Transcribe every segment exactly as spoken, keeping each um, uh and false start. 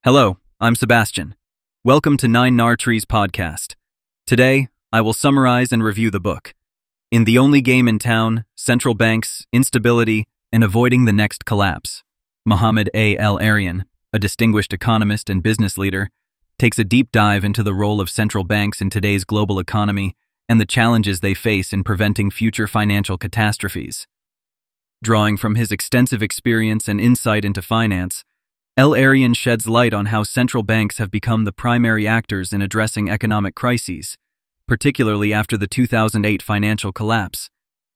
Hello, I'm Sebastian. Welcome to Nine Nar Trees podcast. Today, I will summarize and review the book. In The Only Game in Town, Central Banks, Instability, and Avoiding the Next Collapse, Mohamed A. El-Erian, a distinguished economist and business leader, takes a deep dive into the role of central banks in today's global economy and the challenges they face in preventing future financial catastrophes. Drawing from his extensive experience and insight into finance, El-Erian sheds light on how central banks have become the primary actors in addressing economic crises, particularly after the two thousand eight financial collapse.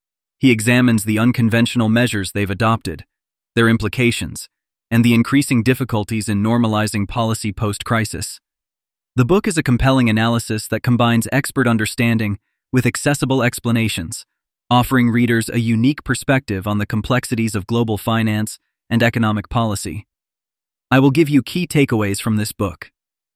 He examines the unconventional measures they've adopted, their implications, and the increasing difficulties in normalizing policy post-crisis. The book is a compelling analysis that combines expert understanding with accessible explanations, offering readers a unique perspective on the complexities of global finance and economic policy. I will give you key takeaways from this book.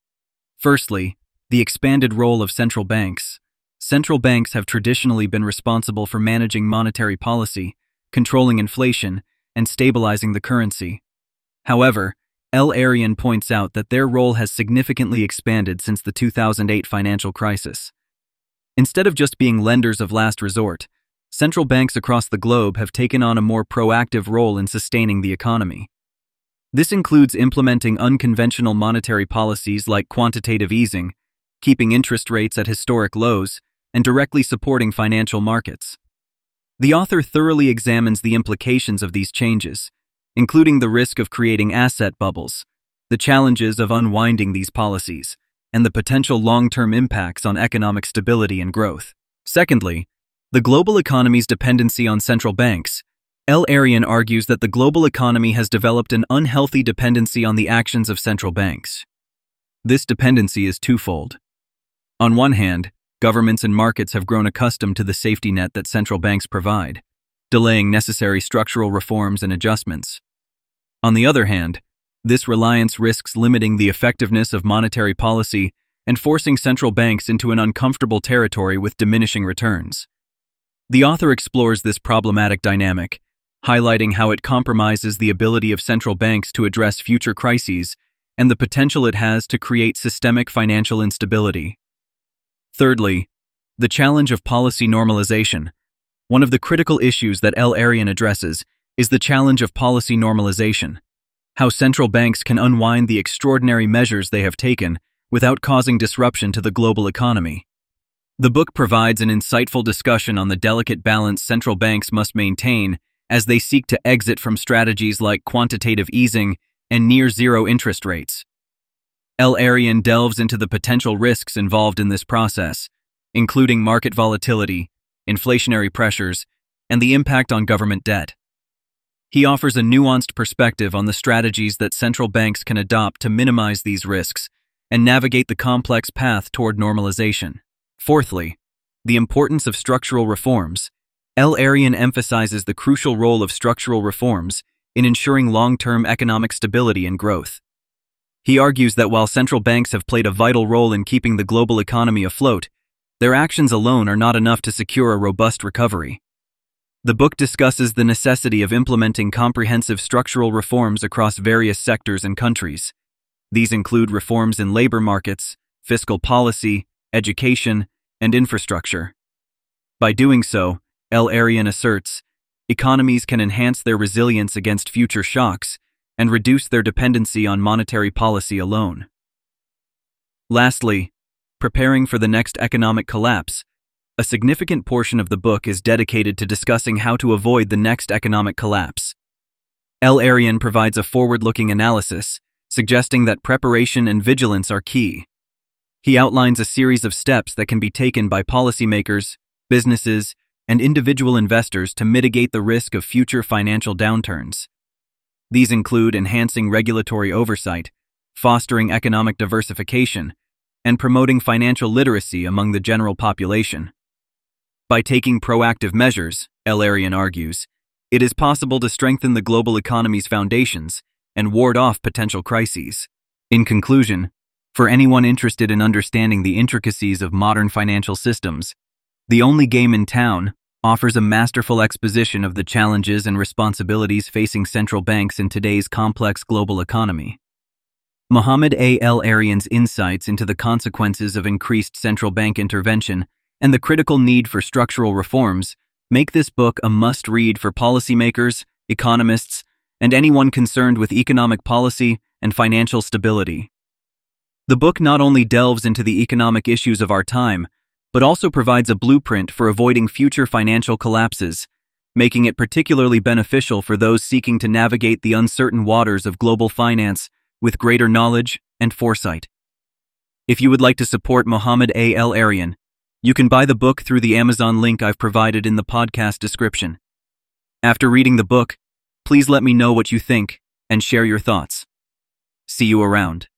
Firstly, the expanded role of central banks. Central banks have traditionally been responsible for managing monetary policy, controlling inflation, and stabilizing the currency. However, El-Erian points out that their role has significantly expanded since the two thousand eight financial crisis. Instead of just being lenders of last resort, central banks across the globe have taken on a more proactive role in sustaining the economy. This includes implementing unconventional monetary policies like quantitative easing, keeping interest rates at historic lows, and directly supporting financial markets. The author thoroughly examines the implications of these changes, including the risk of creating asset bubbles, the challenges of unwinding these policies, and the potential long-term impacts on economic stability and growth. Secondly, the global economy's dependency on central banks. El-Erian argues that the global economy has developed an unhealthy dependency on the actions of central banks. This dependency is twofold. On one hand, governments and markets have grown accustomed to the safety net that central banks provide, delaying necessary structural reforms and adjustments. On the other hand, this reliance risks limiting the effectiveness of monetary policy and forcing central banks into an uncomfortable territory with diminishing returns. The author explores this problematic dynamic, highlighting how it compromises the ability of central banks to address future crises and the potential it has to create systemic financial instability. Thirdly, the challenge of policy normalization. One of the critical issues that El-Erian addresses is the challenge of policy normalization, how central banks can unwind the extraordinary measures they have taken without causing disruption to the global economy. The book provides an insightful discussion on the delicate balance central banks must maintain as they seek to exit from strategies like quantitative easing and near-zero interest rates. El-Erian delves into the potential risks involved in this process, including market volatility, inflationary pressures, and the impact on government debt. He offers a nuanced perspective on the strategies that central banks can adopt to minimize these risks and navigate the complex path toward normalization. Fourthly, the importance of structural reforms. El-Erian emphasizes the crucial role of structural reforms in ensuring long-term economic stability and growth. He argues that while central banks have played a vital role in keeping the global economy afloat, their actions alone are not enough to secure a robust recovery. The book discusses the necessity of implementing comprehensive structural reforms across various sectors and countries. These include reforms in labor markets, fiscal policy, education, and infrastructure. By doing so, El-Erian asserts, economies can enhance their resilience against future shocks and reduce their dependency on monetary policy alone. Lastly, preparing for the next economic collapse. A significant portion of the book is dedicated to discussing how to avoid the next economic collapse. El-Erian provides a forward-looking analysis, suggesting that preparation and vigilance are key. He outlines a series of steps that can be taken by policymakers, businesses, and individual investors to mitigate the risk of future financial downturns. These include enhancing regulatory oversight, fostering economic diversification, and promoting financial literacy among the general population. By taking proactive measures, El-Erian argues, it is possible to strengthen the global economy's foundations and ward off potential crises. In conclusion, for anyone interested in understanding the intricacies of modern financial systems, The Only Game in Town offers a masterful exposition of the challenges and responsibilities facing central banks in today's complex global economy. Mohamed A. El-Erian's insights into the consequences of increased central bank intervention and the critical need for structural reforms make this book a must-read for policymakers, economists, and anyone concerned with economic policy and financial stability. The book not only delves into the economic issues of our time, but also provides a blueprint for avoiding future financial collapses, making it particularly beneficial for those seeking to navigate the uncertain waters of global finance with greater knowledge and foresight. If you would like to support Mohamed A. El-Erian, you can buy the book through the Amazon link I've provided in the podcast description. After reading the book, please let me know what you think and share your thoughts. See you around.